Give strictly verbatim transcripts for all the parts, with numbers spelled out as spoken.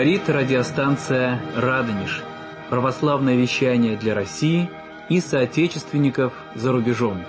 Говорит радиостанция «Радонеж». Православное вещание для России и соотечественников за рубежом.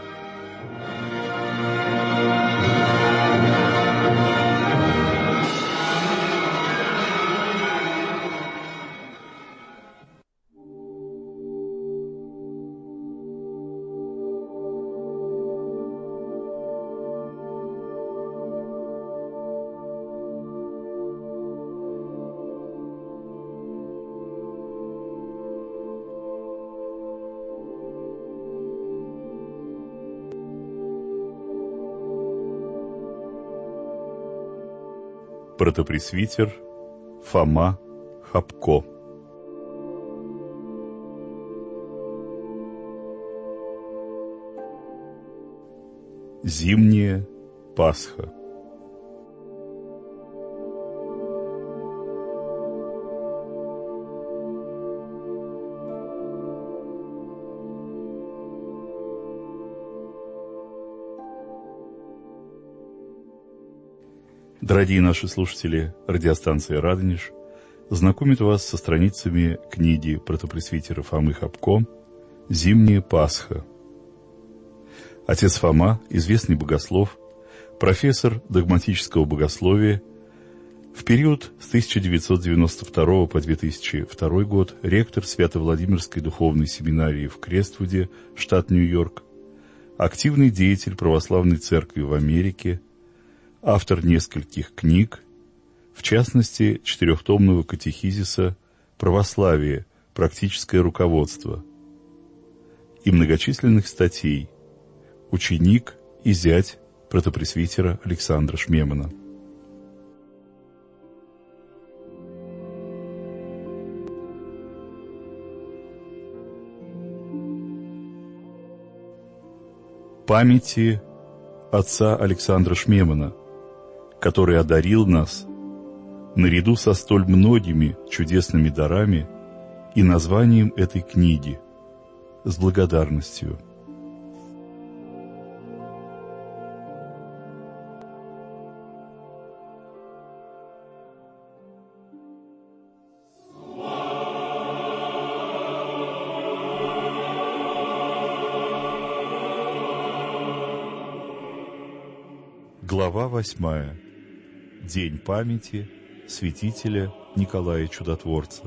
Протопресвитер Фома Хапко. Зимняя Пасха. Дорогие наши слушатели, радиостанция «Радонеж» знакомит вас со страницами книги протопресвитера Фомы Хапко «Зимняя Пасха». Отец Фома, известный богослов, профессор догматического богословия, в период с тысяча девятьсот девяносто второго по две тысячи второй год ректор Свято-Владимирской духовной семинарии в Крествуде, штат Нью-Йорк, активный деятель православной церкви в Америке, автор нескольких книг, в частности, четырехтомного катехизиса «Православие. Практическое руководство» и многочисленных статей, ученик и зять протопресвитера Александра Шмемана. Памяти отца Александра Шмемана, который одарил нас, наряду со столь многими чудесными дарами, и названием этой книги, с благодарностью. Глава восьмая. День памяти святителя Николая Чудотворца.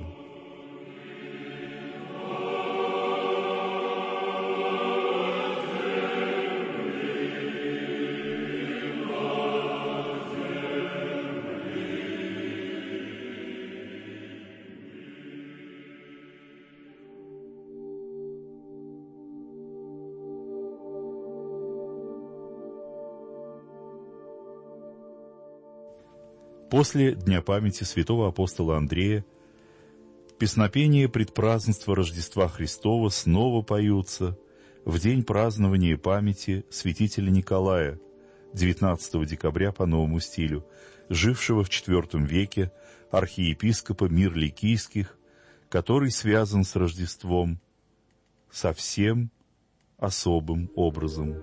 После Дня памяти святого апостола Андрея песнопения предпразднества Рождества Христова снова поются в день празднования памяти святителя Николая, девятнадцатого декабря по новому стилю, жившего в четвёртом веке, архиепископа Мир-Ликийских, который связан с Рождеством совсем особым образом.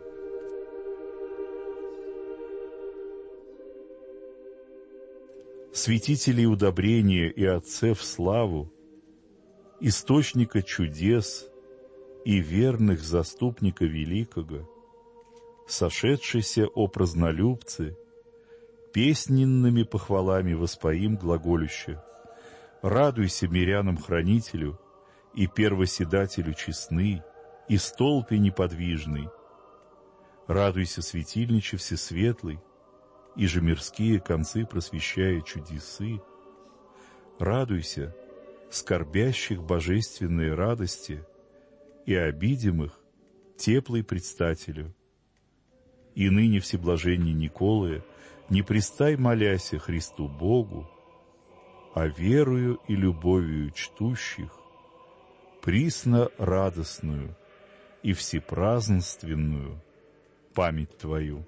Святителей удобрения и отцев славу, источника чудес и верных заступника великого, сошедшийся о празднолюбцы, песненными похвалами воспоим глаголюще: радуйся мирянам-хранителю и первоседателю честный, и столпе неподвижный, радуйся светильниче всесветлый, и же мирские концы просвещая чудесы. Радуйся, скорбящих божественной радости, и обидимых теплой предстателю. И ныне всеблаженней Николая не пристай, моляся Христу Богу, а верою и любовью чтущих, присно радостную и всепразднственную память Твою.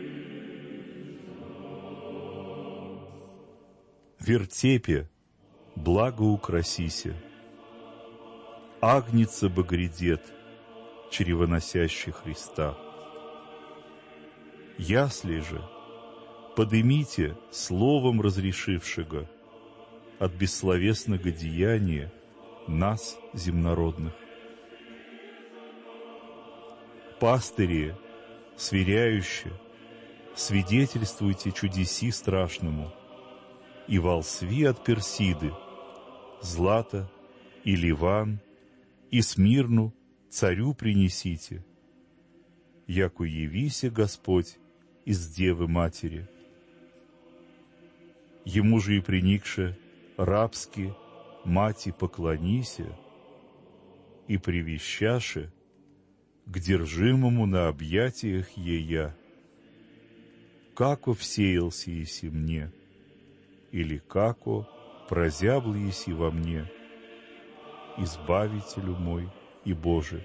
вертепе благо украсися. Агнца бы грядет, чревоносящий Христа. Ясли же подымите словом разрешившего от бессловесного деяния нас, земнородных. Пастыри, сверяющие, свидетельствуйте чудеси страшному, и волсви от Персиды, Злата и Ливан, и Смирну царю принесите, яку явися Господь из Девы Матери. Ему же и приникше рабски мати поклонися, и привещаше к держимому на объятиях ея, како всеялся еси мне, или како прозябл еси во мне, Избавителю мой и Боже.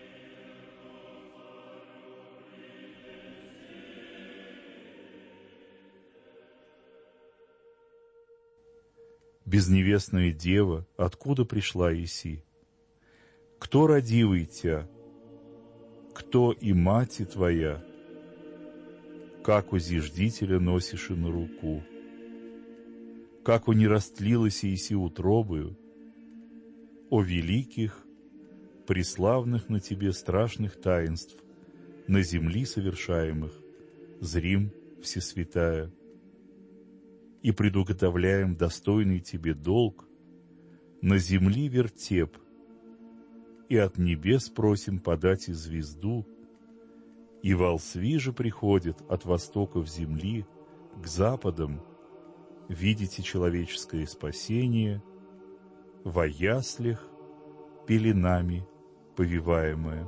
Безневестная дева, откуда пришла еси? Кто родивый тя? Кто и мати твоя? Как у зиждителя носишь и на руку? Как у не растлилась еси утробою? О великих, преславных на тебе страшных таинств, на земли совершаемых, зрим всесвятая, и предуготовляем достойный тебе долг, на земли вертеп, и от небес просим подать и звезду, и волсви же приходят от востоков земли к западам, видите человеческое спасение, во яслях пеленами повиваемое.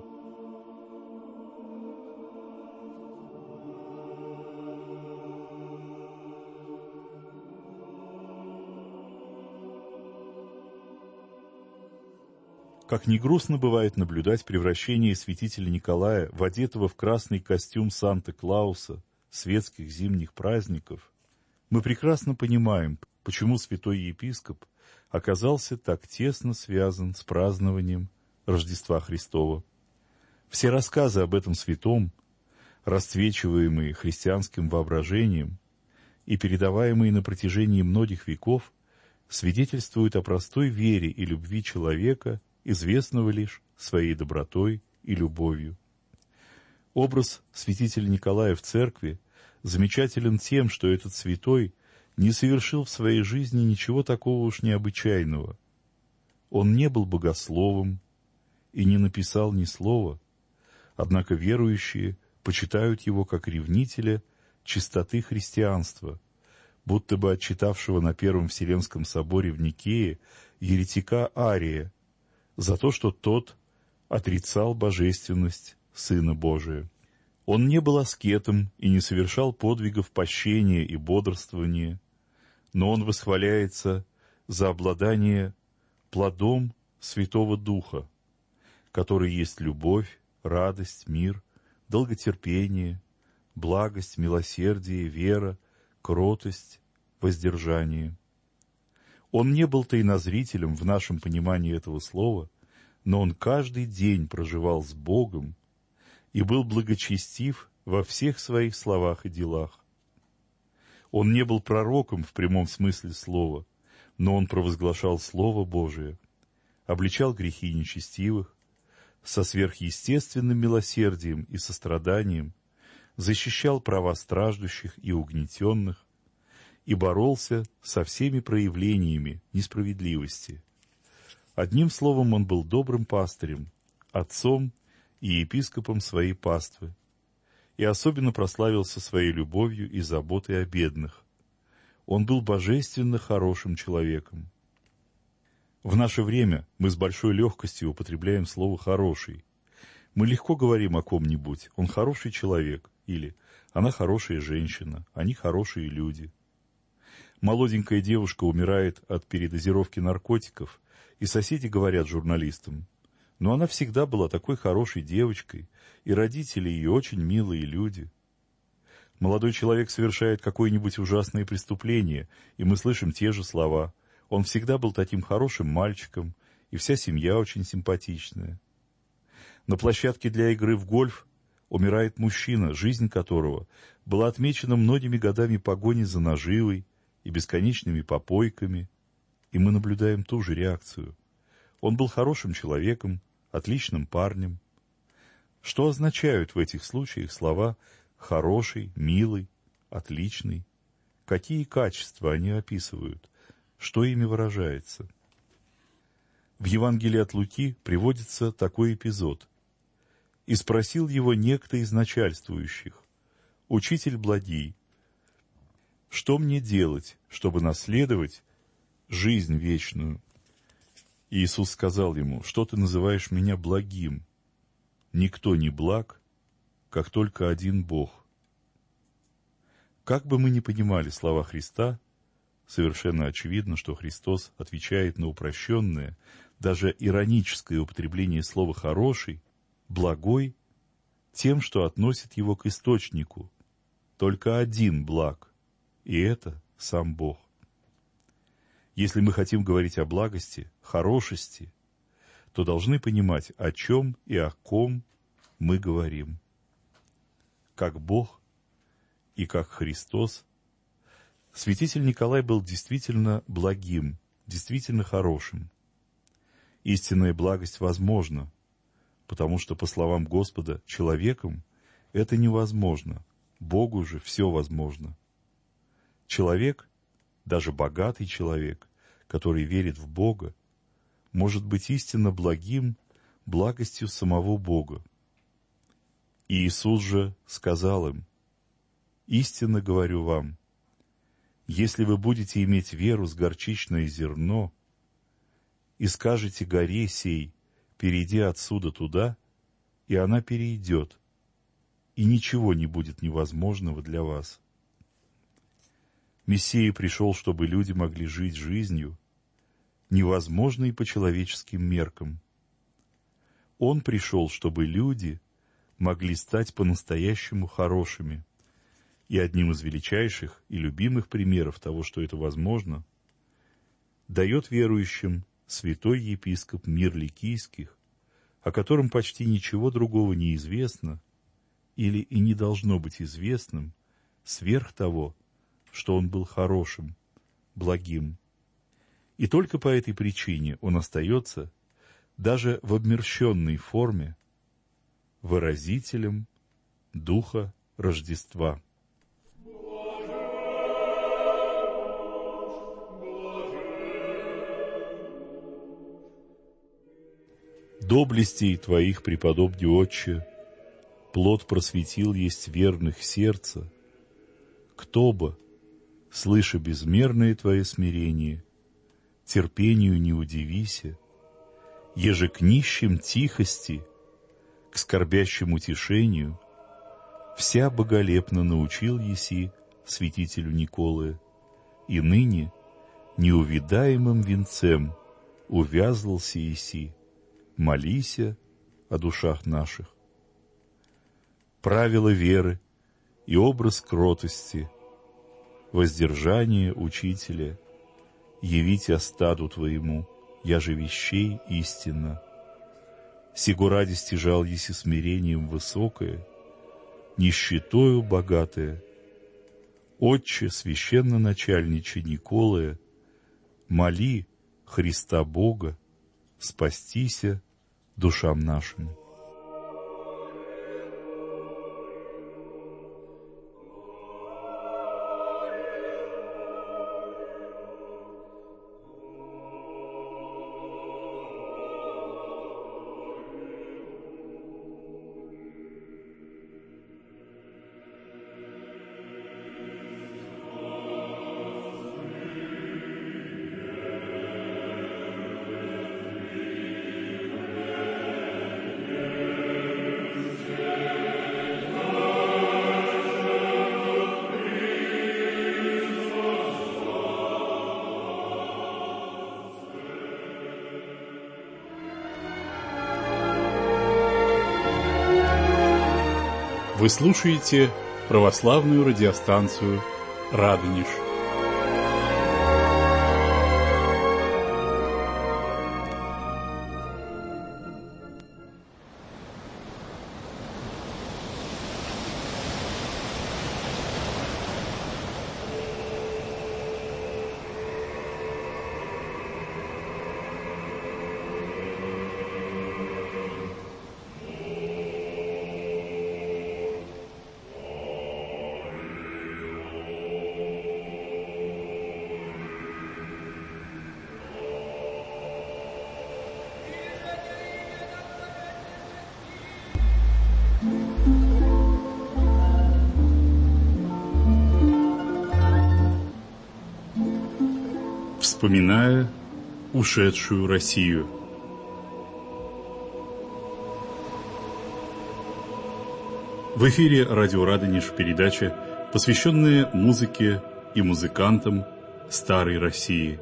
Как ни грустно бывает наблюдать превращение святителя Николая в одетого в красный костюм Санта-Клауса светских зимних праздников, мы прекрасно понимаем, почему святой епископ оказался так тесно связан с празднованием Рождества Христова. Все рассказы об этом святом, расцвечиваемые христианским воображением и передаваемые на протяжении многих веков, свидетельствуют о простой вере и любви человека, известного лишь своей добротой и любовью. Образ святителя Николая в церкви замечателен тем, что этот святой не совершил в своей жизни ничего такого уж необычайного. Он не был богословом и не написал ни слова, однако верующие почитают его как ревнителя чистоты христианства, будто бы отчитавшего на Первом Вселенском соборе в Никее еретика Ария за то, что тот отрицал божественность Сына Божия. Он не был аскетом и не совершал подвигов пощения и бодрствования, но он восхваляется за обладание плодом Святого Духа, который есть любовь, радость, мир, долготерпение, благость, милосердие, вера, кротость, воздержание. Он не был тайнозрителем в нашем понимании этого слова, но он каждый день проживал с Богом и был благочестив во всех своих словах и делах. Он не был пророком в прямом смысле слова, но он провозглашал Слово Божие, обличал грехи нечестивых, со сверхъестественным милосердием и состраданием защищал права страждущих и угнетенных и боролся со всеми проявлениями несправедливости. Одним словом, он был добрым пастырем, отцом и епископом своей паствы, и особенно прославился своей любовью и заботой о бедных. Он был божественно хорошим человеком. В наше время мы с большой легкостью употребляем слово «хороший». Мы легко говорим о ком-нибудь «он хороший человек» или «она хорошая женщина», «они хорошие люди». Молоденькая девушка умирает от передозировки наркотиков, и соседи говорят журналистам: но она всегда была такой хорошей девочкой, и родители ее очень милые люди. Молодой человек совершает какое-нибудь ужасное преступление, и мы слышим те же слова: Он всегда был таким хорошим мальчиком, и вся семья очень симпатичная. На площадке для игры в гольф умирает мужчина, жизнь которого была отмечена многими годами погони за наживой и бесконечными попойками, и мы наблюдаем ту же реакцию. Он был хорошим человеком, отличным парнем. Что означают в этих случаях слова «хороший», «милый», «отличный»? Какие качества они описывают? Что ими выражается? В Евангелии от Луки приводится такой эпизод. «И спросил его некто из начальствующих: Учитель благий, что мне делать, чтобы наследовать жизнь вечную?» И Иисус сказал ему: «Что ты называешь меня благим? Никто не благ, как только один Бог». Как бы мы ни понимали слова Христа, совершенно очевидно, что Христос отвечает на упрощенное, даже ироническое употребление слова «хороший», «благой» тем, что относит его к источнику. Только один благ, и это сам Бог. Если мы хотим говорить о благости, хорошести, то должны понимать, о чем и о ком мы говорим. Как Бог и как Христос, святитель Николай был действительно благим, действительно хорошим. Истинная благость возможна, потому что, по словам Господа, человеком это невозможно, Богу же все возможно. Человек, даже богатый человек, который верит в Бога, может быть истинно благим благостью самого Бога. И Иисус же сказал им: «Истинно говорю вам, если вы будете иметь веру с горчичное зерно и скажете горе сей: перейди отсюда туда, и она перейдет, и ничего не будет невозможного для вас». Мессия пришел, чтобы люди могли жить жизнью, невозможной по человеческим меркам. Он пришел, чтобы люди могли стать по-настоящему хорошими. И одним из величайших и любимых примеров того, что это возможно, дает верующим святой епископ Мир-Ликийских, о котором почти ничего другого не известно или и не должно быть известным сверх того, что он был хорошим, благим. И только по этой причине он остается, даже в обмерщенной форме, выразителем Духа Рождества. Доблестей Твоих, преподобный Отче, плод просветил есть верных сердца. Кто бы, слыша безмерное Твое смирение, терпению не удивися, еже к нищим тихости, к скорбящим утешению, вся боголепно научил еси святителю Николае, и ныне неувидаемым венцем увязлался еси, молися о душах наших. Правила веры и образ кротости, воздержание учителя, явите стаду Твоему, я же вещей истинно. Сего ради стяжал еси смирением высокое, нищетою богатое. Отче священноначальниче Николая, моли Христа Бога, спастися душам нашим. Вы слушаете православную радиостанцию «Радонеж». вспоминая ушедшую Россию. В эфире радио «Радонеж» передача, посвященная музыке и музыкантам старой России.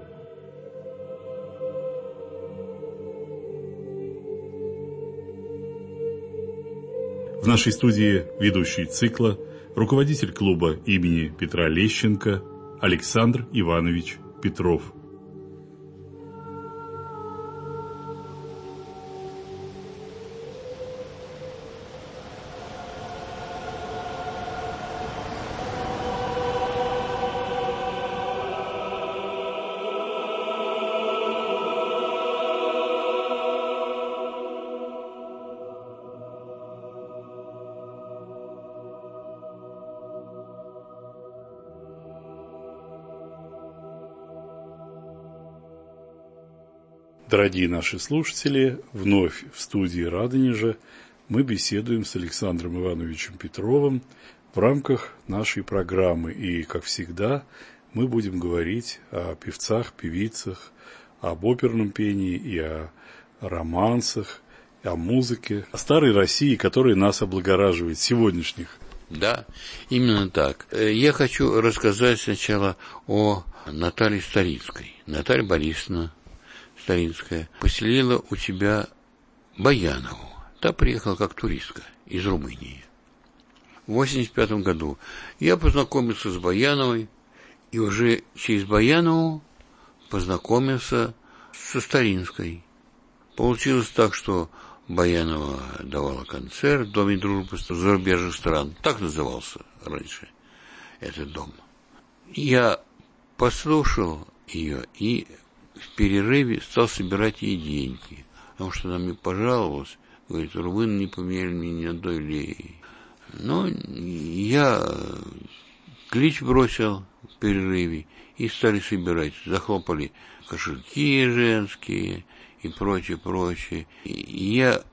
В нашей студии ведущий цикла, руководитель клуба имени Петра Лещенко Александр Иванович Петров. Дорогие наши слушатели, вновь в студии Радонежа мы беседуем с Александром Ивановичем Петровым в рамках нашей программы. И, как всегда, мы будем говорить о певцах, певицах, об оперном пении и о романсах, о музыке, о старой России, которая нас облагораживает, сегодняшних. Да, именно так. Я хочу рассказать сначала о Наталье Старицкой. Наталья Борисовна Старинская поселила у себя Баянову. Та приехала как туристка из Румынии. В восемьдесят пятом году я познакомился с Баяновой, и уже через Баянову познакомился со Старинской. Получилось так, что Баянова давала концерт в Доме дружбы зарубежных стран. Так назывался раньше этот дом. Я послушал ее и в перерыве стал собирать ей деньги, потому что она мне пожаловалась, говорит, румыны не поменяли мне ни одной леи. Ну, я клич бросил в перерыве и стали собирать. Захлопали кошельки женские и прочее, прочее. И я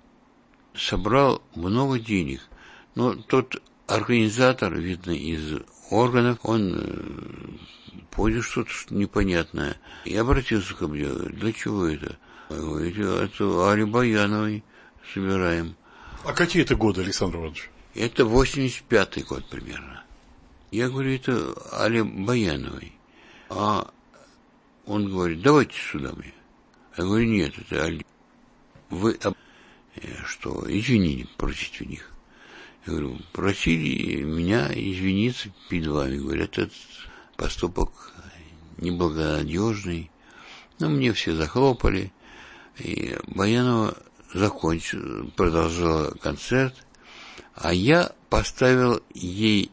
собрал много денег, но тот организатор, видно, из органов, он понял что-то непонятное и обратился ко мне, для чего это? Я говорю, это Али Баяновой собираем. А какие это годы, Александр Иванович? Это восемьдесят пятый год примерно. Я говорю, это Али Баяновой. А он говорит, давайте сюда мне. Я говорю, нет, это Али. Вы что, извините, просите у них. Я говорю, просили меня извиниться перед вами. Говорят, этот поступок неблагонадежный. Но мне все захлопали. И Баянова закончила, продолжала концерт. А я поставил ей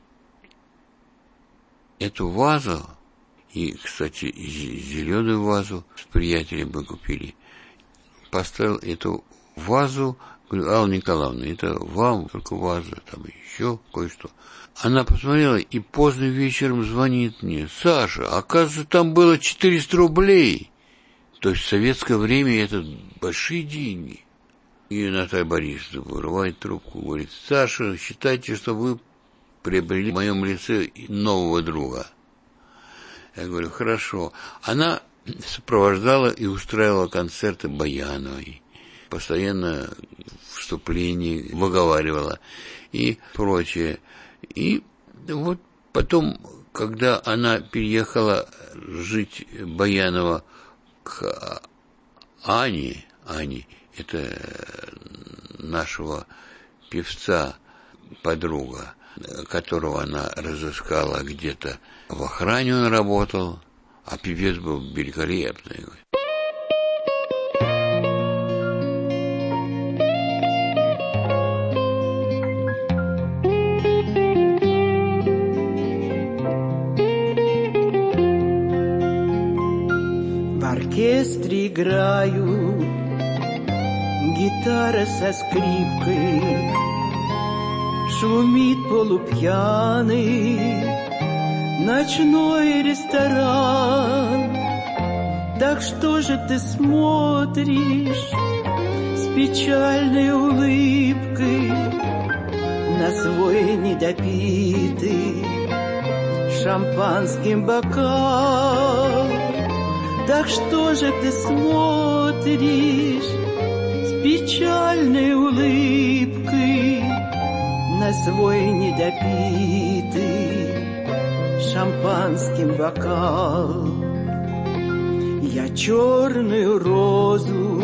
эту вазу, и, кстати, зеленую вазу с приятелем мы купили. Поставил эту вазу, говорю, Алла Николаевна, это вам только ваза, там еще кое-что. Она посмотрела и поздно вечером звонит мне, Саша, оказывается, там было четыреста рублей. То есть в советское время это большие деньги. И Наталья Борисовна вырывает трубку, говорит, Саша, считайте, что вы приобрели в моем лице нового друга. Я говорю, хорошо. Она сопровождала и устраивала концерты Баяновой. Постоянно вступление выговаривала и прочее. И вот потом, когда она переехала жить, Баянова, к Ане, Ане, это нашего певца, подруга, которого она разыскала где-то в охране, он работал, а певец был великолепный. В оркестре играют гитара со скрипкой, шумит полупьяный ночной ресторан. Так что же ты смотришь с печальной улыбкой на свой недопитый шампанским бокал? Так что же ты смотришь с печальной улыбкой на свой недопитый шампанским бокал? Я черную розу,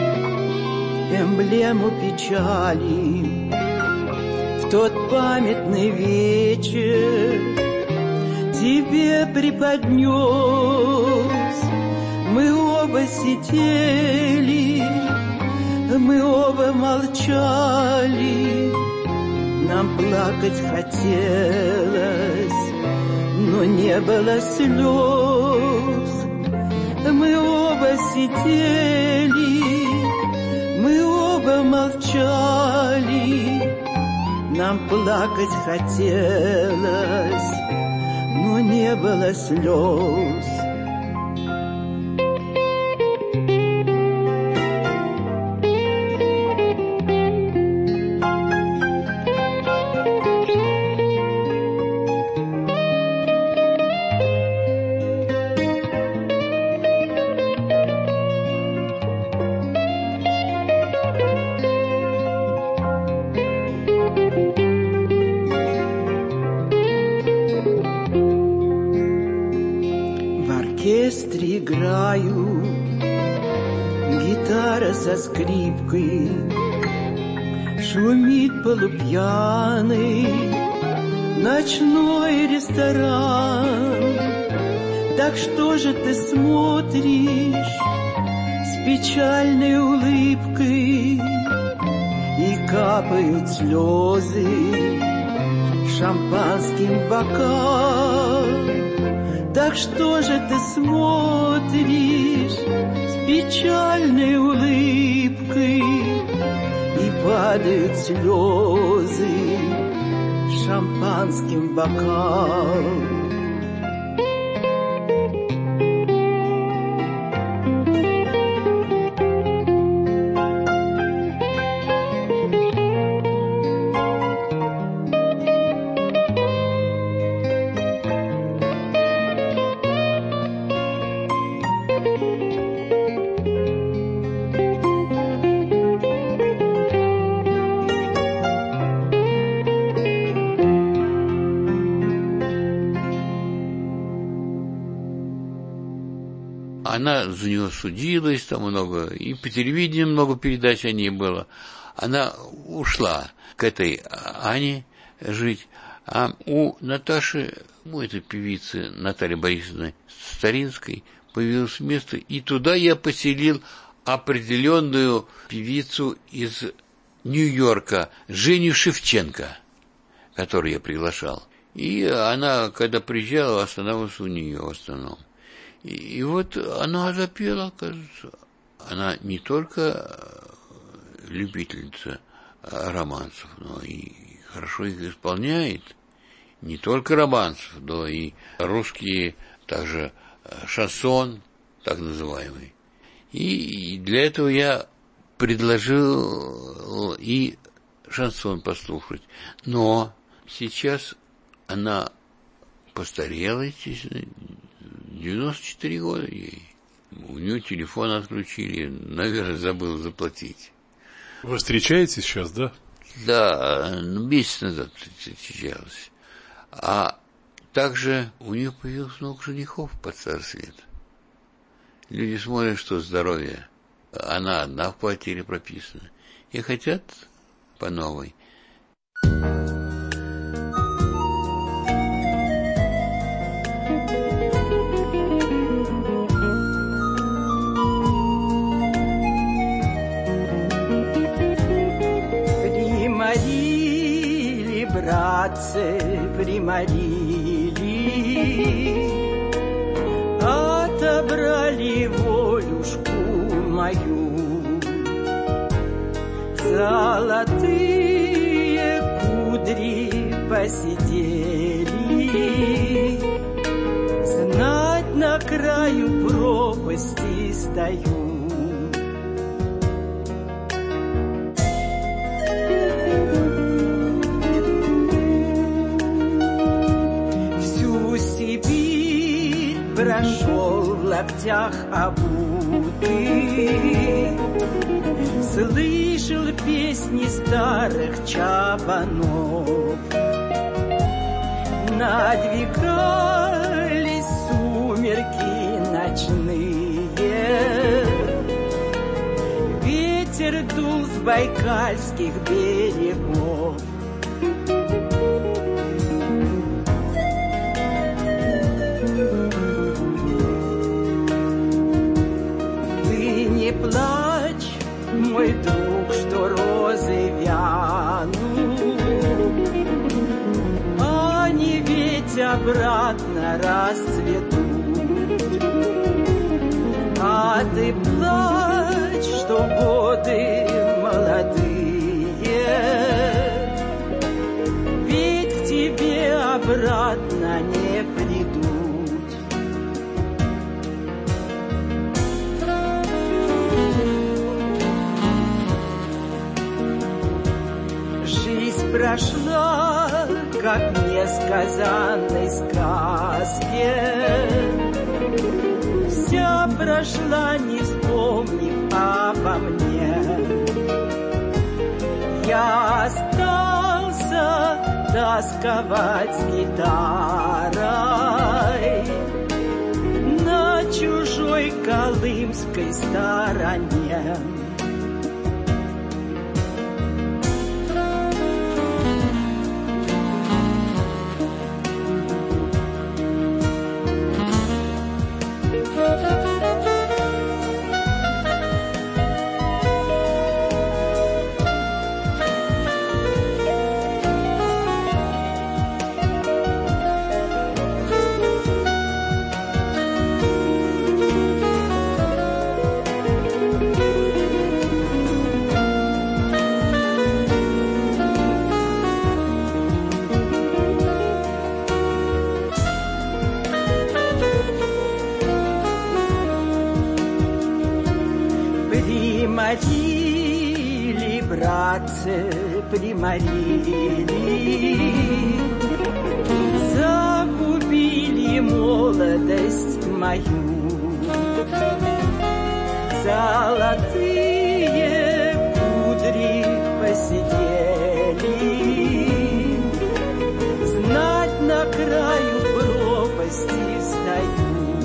эмблему печали, в тот памятный вечер тебе преподнес. Мы оба сидели, мы оба молчали, нам плакать хотелось, но не было слез. Мы оба сидели, мы оба молчали, нам плакать хотелось, но не было слез. Играю, гитара со скрипкой, шумит полупьяный ночной ресторан. Так что же ты смотришь с печальной улыбкой, и капают слезы шампанским в бокал? Так что же ты смотришь с печальной улыбкой, и падают слезы шампанским в бокал? Она за нее судилась, там много, и по телевидению много передач о ней было. Она ушла к этой Ане жить, а у Наташи, у этой певицы Натальи Борисовны Старинской, появилось место, и туда я поселил определенную певицу из Нью-Йорка, Женю Шевченко, которую я приглашал. И она, когда приезжала, останавливалась у нее в основном. И, и вот она запела, кажется. Она не только любительница романсов, но и хорошо их исполняет. Не только романсов, но и русские, также шансон, так называемый. И, и для этого я предложил и шансон послушать. Но сейчас она постарела, естественно, девяносто четыре года ей. У нее телефон отключили, наверное, забыл заплатить. Вы встречаетесь сейчас, да? Да, месяц назад встречалась. А также у нее появилось много женихов под старость лет. Люди смотрят, что здоровье. Она одна в квартире прописана. И хотят по новой. Приморили, братцы, приморили, отобрали волюшку мою. Золотые кудри посидели, знать на краю пропасти стою. Всю Сибирь прошел лаптях обуты, слышал песни старых чабанов. Надвигались сумерки ночные, ветер дул с байкальских берегов. Ты не плачь, мой друг, что розы вянут, они ведь обратно расцветут. А ты плачь, что годы молодые, ведь к тебе обратно не придут. Жизнь прошла, как в несказанной сказке, вся прошла, не вспомнив обо мне. Я остался тосковать с гитарой на чужой колымской стороне. Приморили, братцы, приморили, загубили молодость мою. Золотые кудри посидели, знать на краю пропасти стою.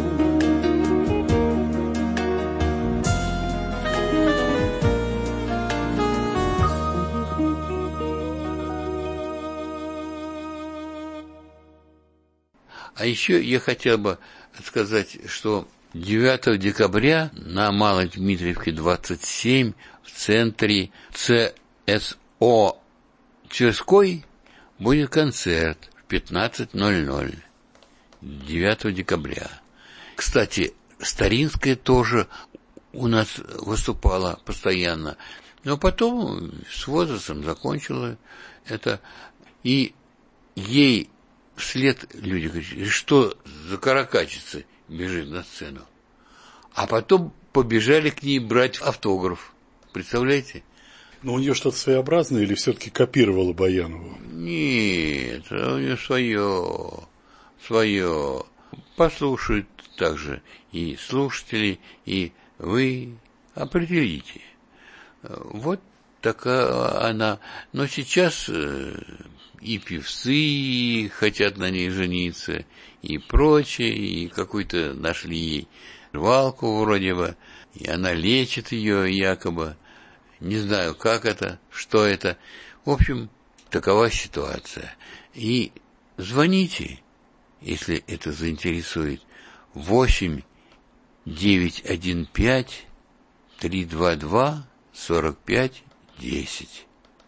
А еще я хотел бы сказать, что девятого декабря на Малой Дмитриевке двадцать семь в центре Цэ Эс О Тверской будет концерт в пятнадцать ноль ноль девятого декабря. Кстати, Старинская тоже у нас выступала постоянно, но потом с возрастом закончила это, и ей вслед люди говорят, что за каракатица бежит на сцену. А потом побежали к ней брать автограф. Представляете? Но у нее что-то своеобразное или все-таки копировала Баянову? Нет, у нее свое, свое. Послушают также и слушатели, и вы определите. Вот такая она. Но сейчас и певцы хотят на ней жениться, и прочее, и какую-то нашли ей рвалку вроде бы, и она лечит ее якобы. Не знаю, как это, что это. В общем, такова ситуация. И звоните, если это заинтересует, восемь девятьсот пятнадцать триста двадцать два сорок пять десять.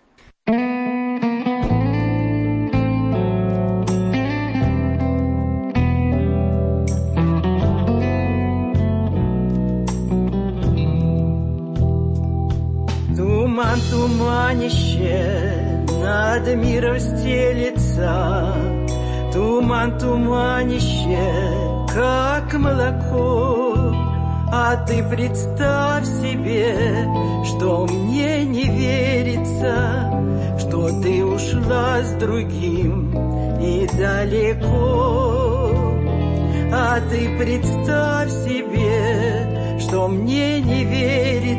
Туман, туманище над миром стелется, туман, туманище, как молоко. А ты представь себе, что мне не верится, что ты ушла с другим и далеко. А ты представь себе,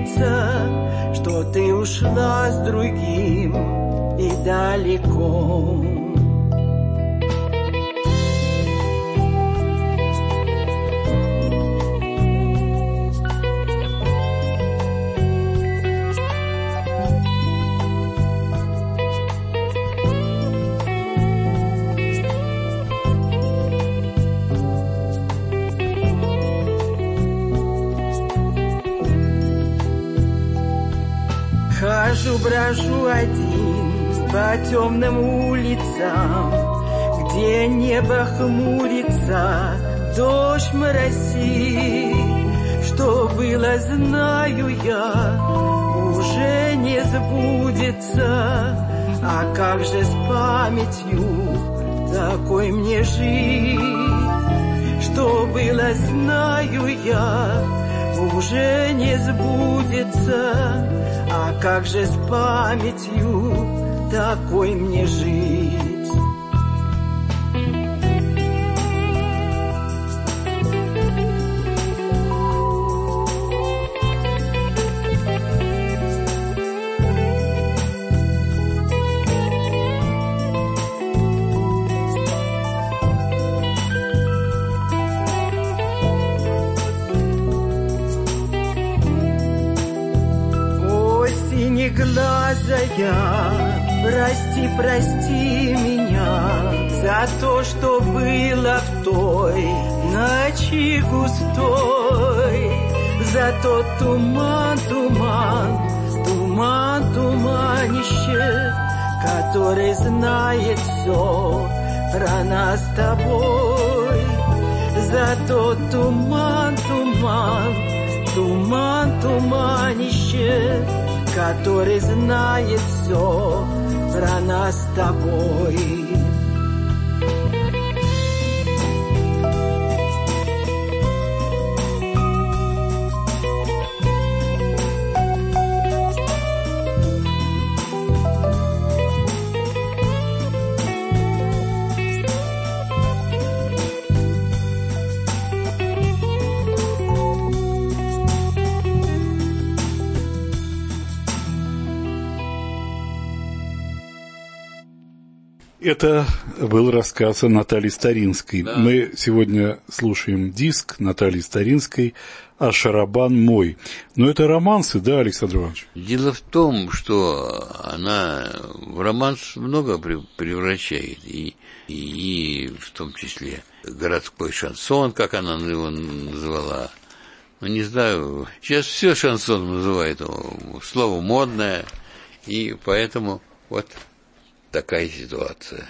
сбудется, что ты ушла с другим и далеко. Хожу, брожу один по темным улицам, где небо хмурится, дождь моросит. Что было, знаю я, уже не сбудется. А как же с памятью такой мне жить? Что было, знаю я, уже не сбудется. А как же с памятью такой мне жить? Глазая, прости, прости меня за то, что было в той ночи густой, за тот туман, туман, туман, туманище, который знает все про нас с тобой, за тот туман, туман, туман, туманище, который знает все про нас с тобой. Это был рассказ о Наталье Старинской. Да. Мы сегодня слушаем диск Натальи Старинской «А шарабан мой». Но это романсы, да, Александр Иванович? Дело в том, что она в романс много превращает, и, и, и в том числе городской шансон, как она его назвала. Ну, не знаю, сейчас все шансон называют, слово модное, и поэтому вот такая ситуация.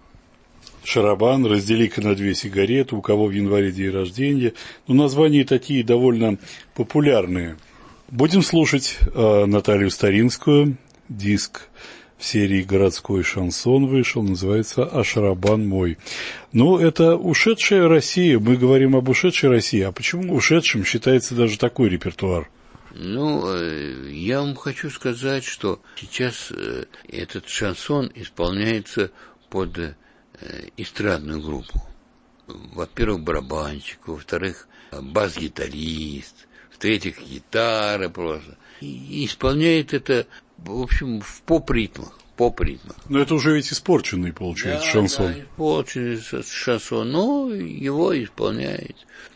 Шарабан, раздели-ка на две сигареты, у кого в январе день рождения. Ну, названия такие довольно популярные. Будем слушать э, Наталью Старинскую. Диск в серии «Городской шансон» вышел, называется «А шарабан мой». Ну, это ушедшая Россия. Мы говорим об ушедшей России. А почему ушедшим считается даже такой репертуар? Ну, я вам хочу сказать, что сейчас этот шансон исполняется под эстрадную группу. Во-первых, барабанщик, во-вторых, бас-гитарист, в-третьих, гитара просто. И исполняет это, в общем, в поп-ритмах. Поп-ритмах. Но это уже ведь испорченный, получается, да, шансон. Да, испорченный шансон, но его исполняет.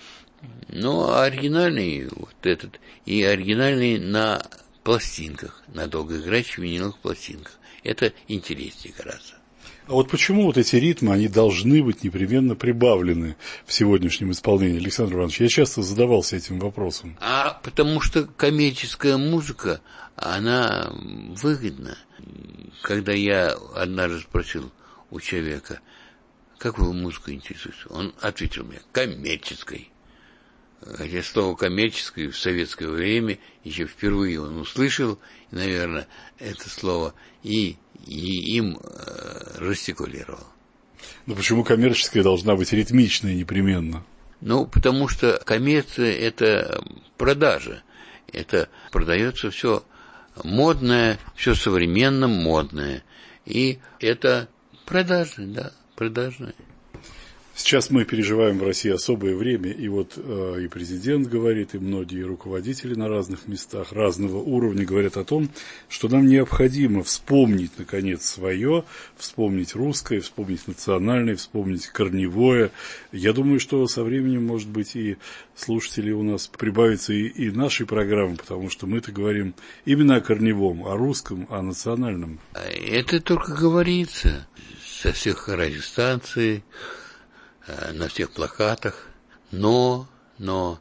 Ну, а оригинальный вот этот, и оригинальный на пластинках, на долгоиграющих виниловых пластинках. Это интереснее гораздо. А вот почему вот эти ритмы, они должны быть непременно прибавлены в сегодняшнем исполнении, Александр Иванович? Я часто задавался этим вопросом. А потому что коммерческая музыка, она выгодна. Когда я однажды спросил у человека, как вы музыкой интересуетесь, он ответил мне, коммерческой. Хотя слово «коммерческое» в советское время еще впервые он услышал, и, наверное, это слово и, и им э, жестикулировал. Но почему коммерческая должна быть ритмичной непременно? Ну, потому что коммерция – это продажа. Это продается все модное, все современно модное. И это продажное, да, продажное. Сейчас мы переживаем в России особое время, и вот э, и президент говорит, и многие руководители на разных местах разного уровня говорят о том, что нам необходимо вспомнить, наконец, свое, вспомнить русское, вспомнить национальное, вспомнить корневое. Я думаю, что со временем, может быть, и слушатели у нас прибавятся и, и нашей программы, потому что мы-то говорим именно о корневом, о русском, о национальном. Это только говорится со всех радиостанций, на всех плакатах, но, но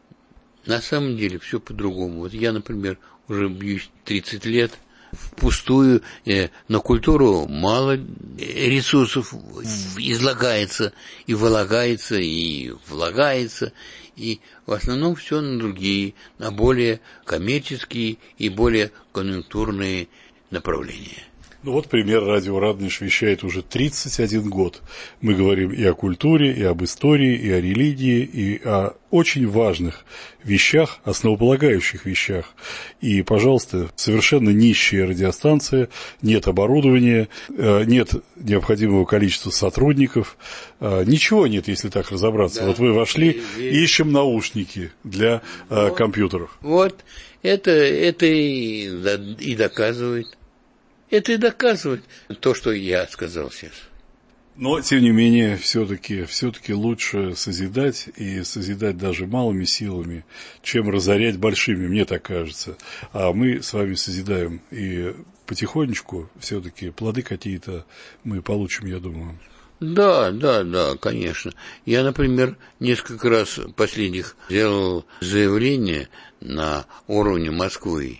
на самом деле все по-другому. Вот я, например, уже бьюсь тридцать лет, впустую, э, на культуру мало ресурсов излагается, и вылагается, и влагается, и в основном все на другие, на более коммерческие и более конъюнктурные направления. Ну вот пример, радио «Радонеж» вещает уже тридцать один год. Мы говорим и о культуре, и об истории, и о религии, и о очень важных вещах, основополагающих вещах. И, пожалуйста, совершенно нищая радиостанция, нет оборудования, нет необходимого количества сотрудников, ничего нет, если так разобраться. Да. Вот вы вошли, ищем наушники для вот. компьютеров. Вот, это, это и, и доказывает. Это и доказывает то, что я сказал сейчас. Но, тем не менее, все-таки, все-таки лучше созидать, и созидать даже малыми силами, чем разорять большими, мне так кажется. А мы с вами созидаем, и потихонечку все-таки плоды какие-то мы получим, я думаю. Да, да, да, конечно. Я, например, несколько раз последних сделал заявление на уровне Москвы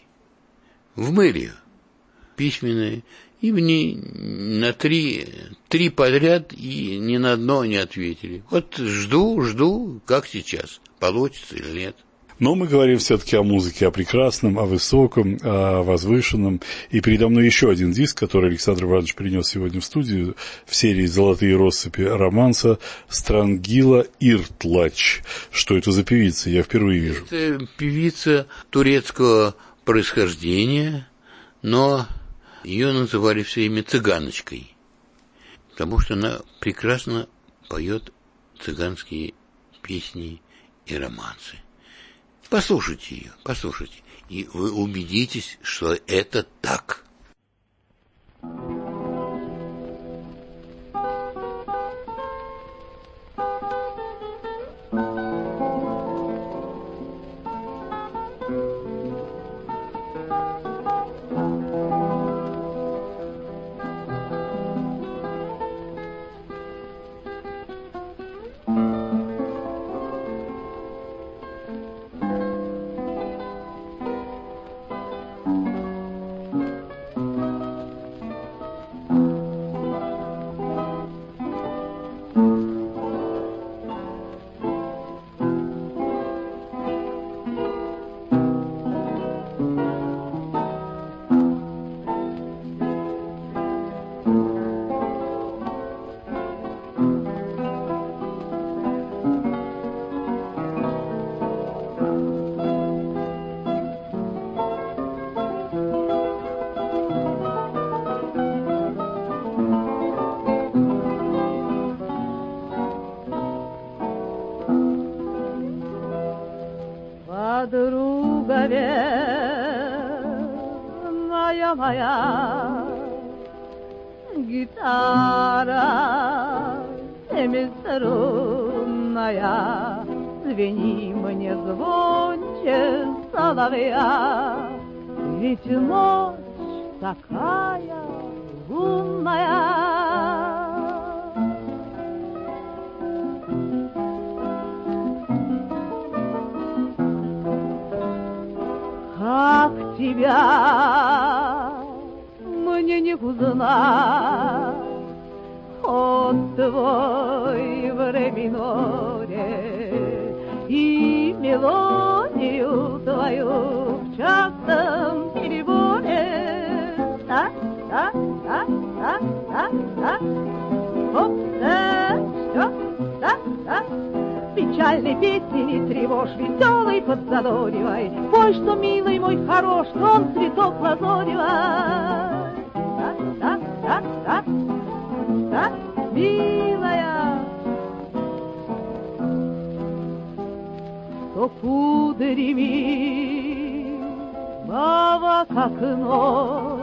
в мэрию. Письменные, и мне на три, три подряд и ни на одно не ответили. Вот жду, жду, как сейчас, получится или нет. Но мы говорим все-таки о музыке, о прекрасном, о высоком, о возвышенном. И передо мной еще один диск, который Александр Иванович принес сегодня в студию в серии «Золотые россыпи» романса «Странгила Иртлач». Что это за певица? Я впервые вижу. Это певица турецкого происхождения, но ее называли все время цыганочкой, потому что она прекрасно поет цыганские песни и романсы. Послушайте ее, послушайте, и вы убедитесь, что это так. Подруга верная моя, гитара семиструнная, звени мне звонче соловья, ведь ночь такая лунная. Как тебя мне не узнать, ход твой временной и мелодию твою в частом переборе. Так, так, так, так, так, так, оп, так, все, так, так. Печальной песни не тревожь, веселый подзадоривай. Пой, что, милый мой хорош, он цветок лазоревай. Так, так, так, так, так, милая, как ночь,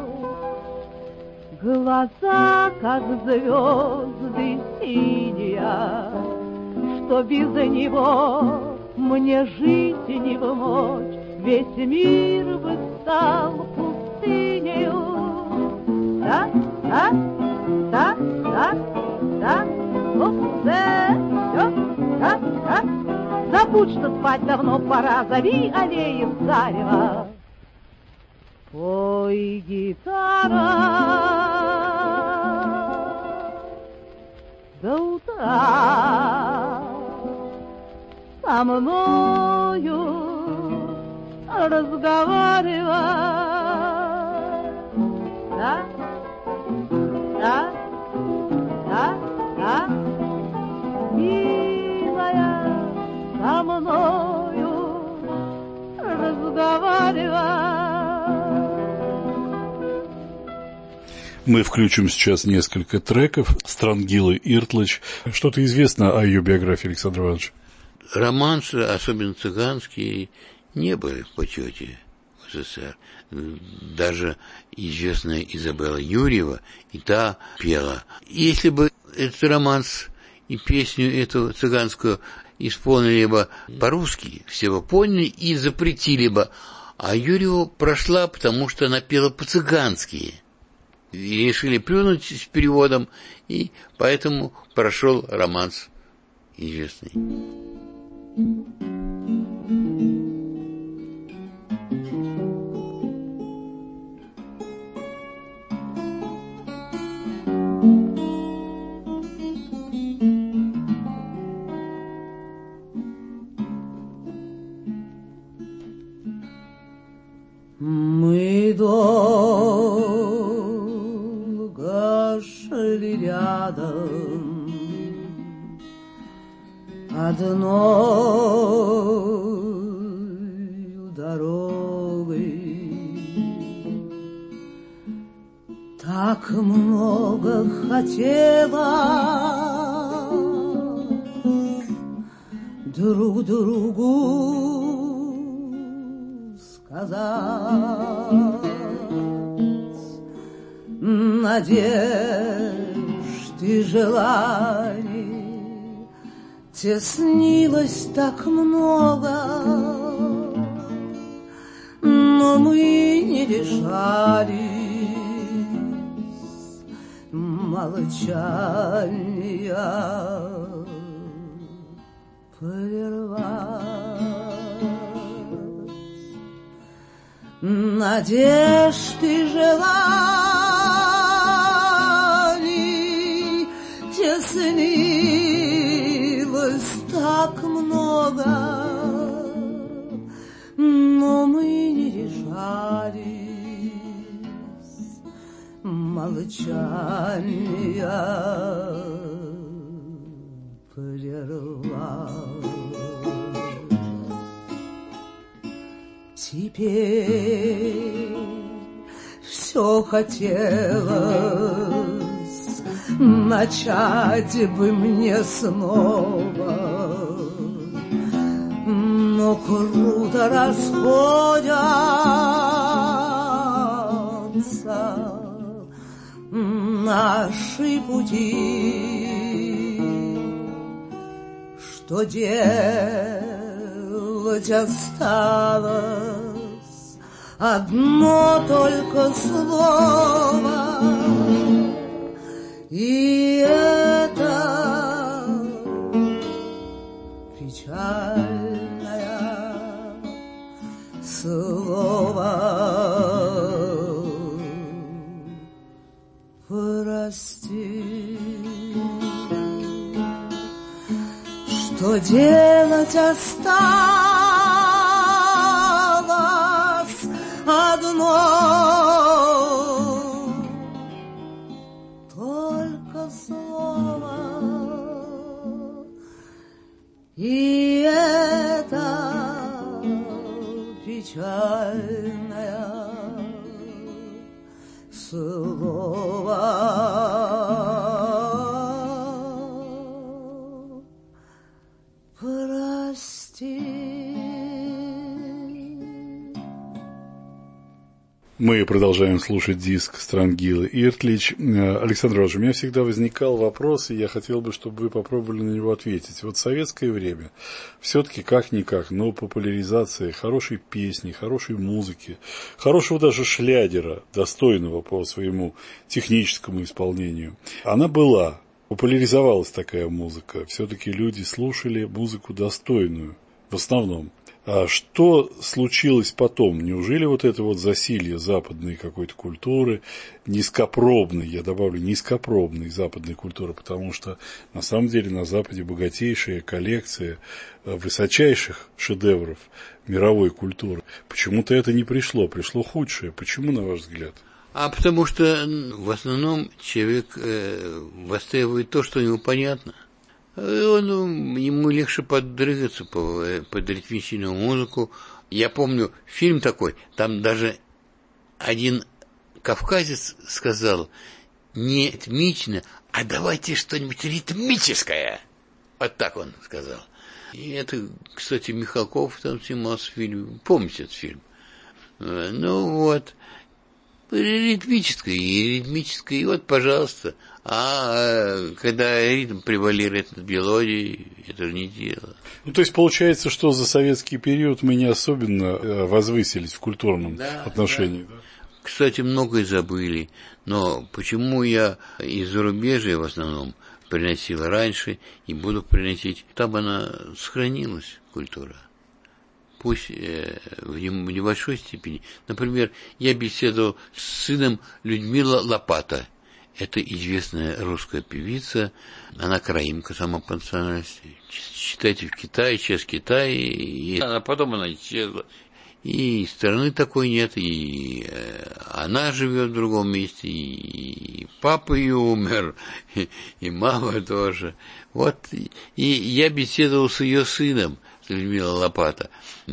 глаза, как звезды синие, что без него мне жить не в мочь, весь мир бы стал пустынею. Да, да, да, да, да, вот это, да, да. Забудь, что спать давно пора, зови аллеи зарева. Ой, гитара, до утра со мною разговаривай. Да, да, да, да, милая, со мною разговаривай. Мы включим сейчас несколько треков Странгилы Иртлач. Что-то известно о ее биографии, Александр Иванович? Романсы, особенно цыганские, не были в почете в СССР. Даже известная Изабелла Юрьева и та пела. Если бы этот романс и песню эту цыганскую исполнили бы по-русски, все бы поняли и запретили бы. А Юрьева прошла, потому что она пела по-цыгански. И решили плюнуть с переводом, и поэтому прошел романс известный. Мы долго шли рядом одной дорогой. Так много хотела друг другу сказать, надежд и желаний теснилось так много, но мы не решались молчания прервать. Надежд и желаний теснилось так много, но мы не решались молчания прервать. Теперь все хотелось начать бы мне снова, но круто расходятся наши пути. Что делать осталось одно только слово, и это печальное слово прости. Что делать осталось одно только слово, и это печальное слово. Мы продолжаем слушать диск Странгилы Иртлич. Александр Иванович, у меня всегда возникал вопрос, и я хотел бы, чтобы вы попробовали на него ответить. Вот в советское время все-таки как-никак, но популяризация хорошей песни, хорошей музыки, хорошего даже шлягера, достойного по своему техническому исполнению, она была. Популяризовалась такая музыка. Все-таки люди слушали музыку достойную, в основном. А что случилось потом? Неужели вот это вот засилье западной какой-то культуры, низкопробной, я добавлю, низкопробной западной культуры, потому что на самом деле на Западе богатейшая коллекция высочайших шедевров мировой культуры. Почему-то это не пришло, пришло худшее. Почему, на ваш взгляд? А потому что в основном человек э, востребует то, что ему понятно. Он, ему легче поддрыгаться под, под ритмичную музыку. Я помню фильм такой, там даже один кавказец сказал: не ритмично, а давайте что-нибудь ритмическое. Вот так он сказал. И это, кстати, Михалков там снимался в фильме. Помните этот фильм? Ну вот. Ритмическое и ритмическое, и вот, пожалуйста. А когда ритм превалирует над мелодией, это же не дело. Ну, то есть, получается, что за советский период мы не особенно возвысились в культурном да, отношении. Да. Да? Кстати, многое забыли. Но почему я из зарубежья в основном приносил раньше и буду приносить, там она сохранилась, культура. Пусть э, в небольшой степени. Например, я беседовал с сыном Людмила Лопата. Это известная русская певица. Она караимка сама по национальности. Считайте, в Китае, сейчас Китай. И она, потом она исчезла. И страны такой нет. И э, она живет в другом месте. И, и папа ее умер. И, и мама тоже. Вот. И я беседовал с ее сыном. Людмила Лопата.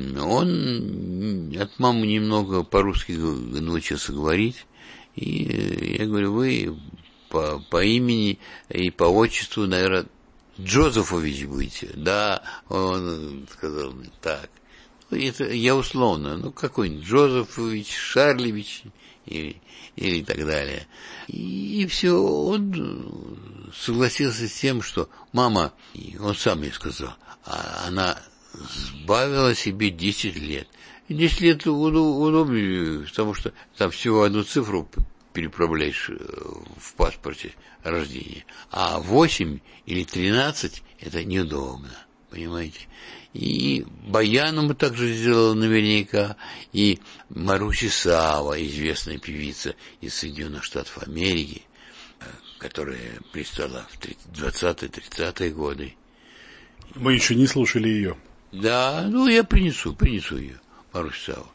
Он от мамы немного по-русски научился говорить. И я говорю, вы по, по имени и по отчеству, наверное, Джозефович будете. Да, он сказал, так. Это я условно, ну какой-нибудь Джозефович, Шарлевич или, или так далее. И, и все, он согласился с тем, что мама, он сам ей сказал, а она сбавила себе десять лет. десять лет удобнее, потому что там всего одну цифру переправляешь в паспорте рождения. А восемь или тринадцать это неудобно, понимаете. И Баяну также сделала наверняка, и Маруся Сава, известная певица из Соединенных Штатов Америки, которая пристала в двадцатые-тридцатые годы. Мы еще не слушали ее. Да, ну я принесу, принесу ее, Маруся Сава.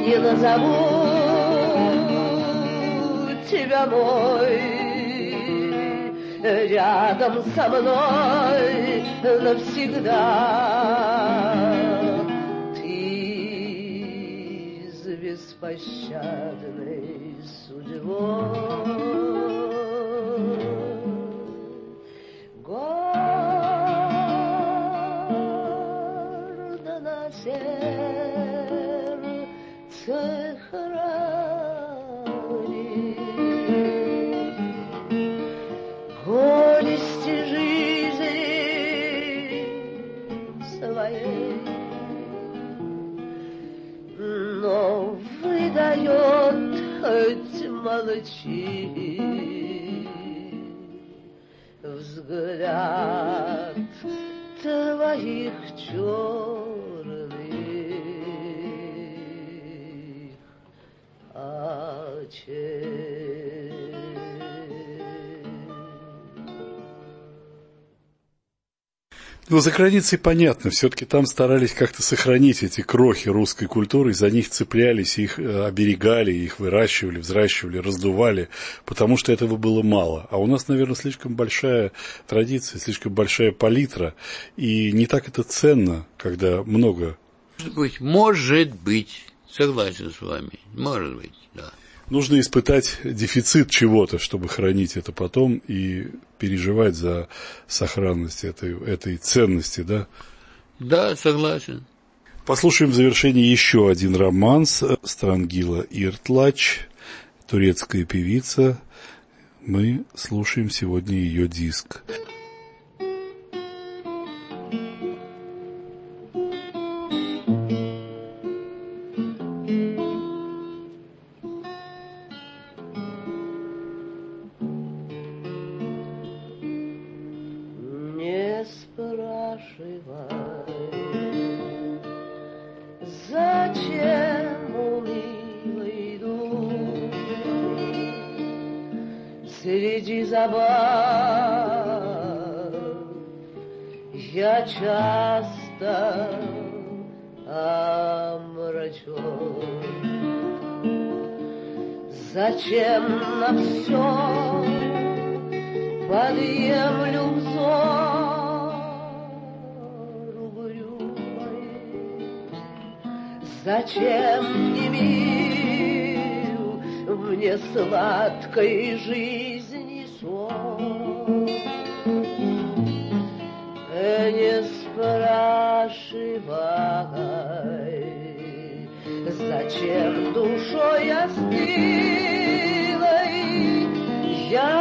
не назову тебя, мой, рядом со мной навсегда. Ты с беспощадной судьбой гордо на сердце хранишь горести жизни своей, но выдает хоть молчи взгляд твоих черных очей. Ну, за границей понятно, все-таки там старались как-то сохранить эти крохи русской культуры, за них цеплялись, их оберегали, их выращивали, взращивали, раздували, потому что этого было мало. А у нас, наверное, слишком большая традиция, слишком большая палитра, и не так это ценно, когда много. Может быть, может быть, согласен с вами, может быть, да. Нужно испытать дефицит чего-то, чтобы хранить это потом и переживать за сохранность этой, этой ценности, да? Да, согласен. Послушаем в завершении еще один романс Странгила Иртлач, турецкая певица. Мы слушаем сегодня ее диск. Среди забав я часто омрачен. Зачем на все подъемлю взор угрюмый? Зачем не мил мне сладкой жизни сон? Не спрашивай, зачем душой остылой я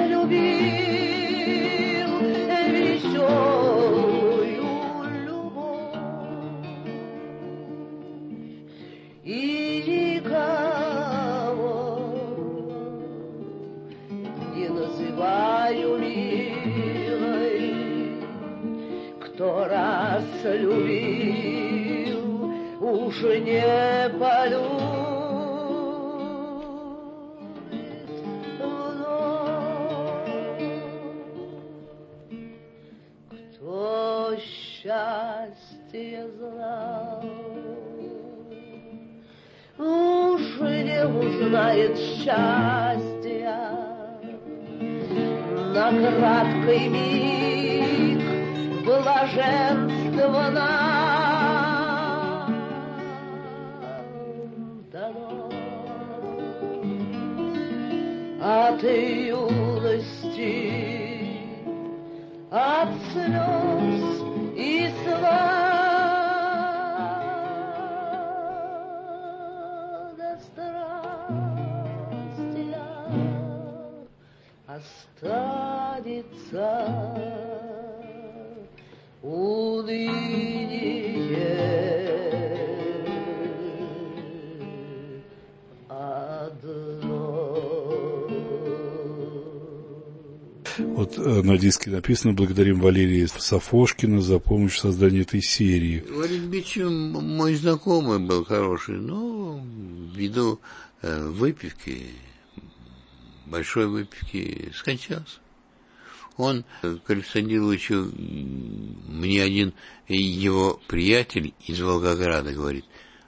возлюбил веселую любовь и никого не называю милой. Кто раз любил, уж не полюбит вновь. Кто счастье знал, уж не узнает счастья. На краткий миг блаженство нам дано. От юности, от слез и сладострастия останется уныние одно. Вот на диске написано: благодарим Валерия Сафошкина за помощь в создании этой серии. Валерий Ильич мой знакомый был хороший, но ввиду э, выпивки, большой выпивки, скончался. Он коллекционировал еще, мне один его приятель из Волгограда говорит: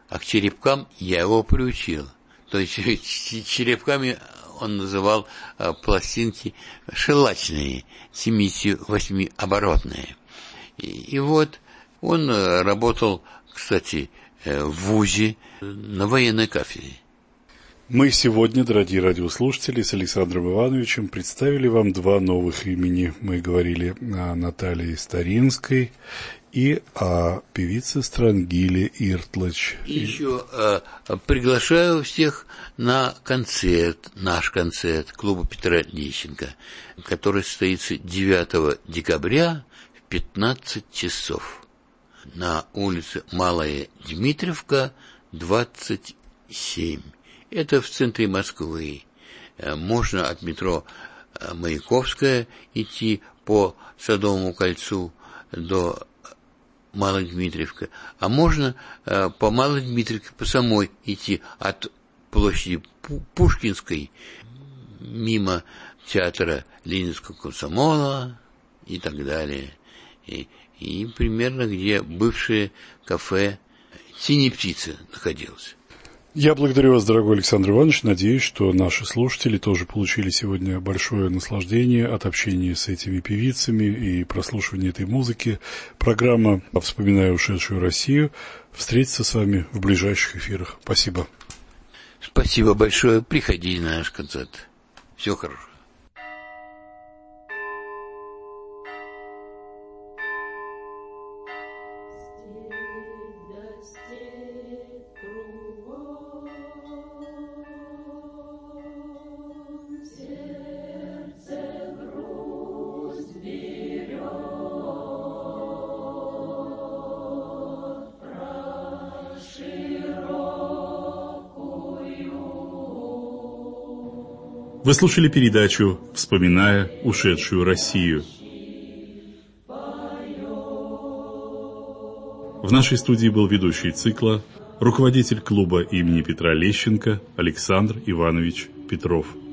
а к черепкам я его приучил. То есть черепками он называл пластинки шелачные, семидесяти-восьмиоборотные. И, и вот он работал, кстати, в вузе на военной кафедре. Мы сегодня, дорогие радиослушатели, с Александром Ивановичем представили вам два новых имени. Мы говорили о Наталье Старинской и о певице Странгиле Иртлач. И еще э, приглашаю всех на концерт, наш концерт клуба Петра Лещенко, который состоится девятого декабря в пятнадцать часов на улице Малая Дмитриевка, двадцать семь. Это в центре Москвы. Можно от метро Маяковская идти по Садовому кольцу до Малой Дмитриевки, а можно по Малой Дмитриевке по самой идти от площади Пушкинской мимо театра Ленинского комсомола и так далее. И, и примерно где бывшее кафе «Синяя птица» находилось. Я благодарю вас, дорогой Александр Иванович. Надеюсь, что наши слушатели тоже получили сегодня большое наслаждение от общения с этими певицами и прослушивания этой музыки. Программа «Вспоминая ушедшую Россию» встретится с вами в ближайших эфирах. Спасибо. Спасибо большое. Приходи на наш концерт. Всего хорошего. Вы слушали передачу «Вспоминая ушедшую Россию». В нашей студии был ведущий цикла, руководитель клуба имени Петра Лещенко Александр Иванович Петров.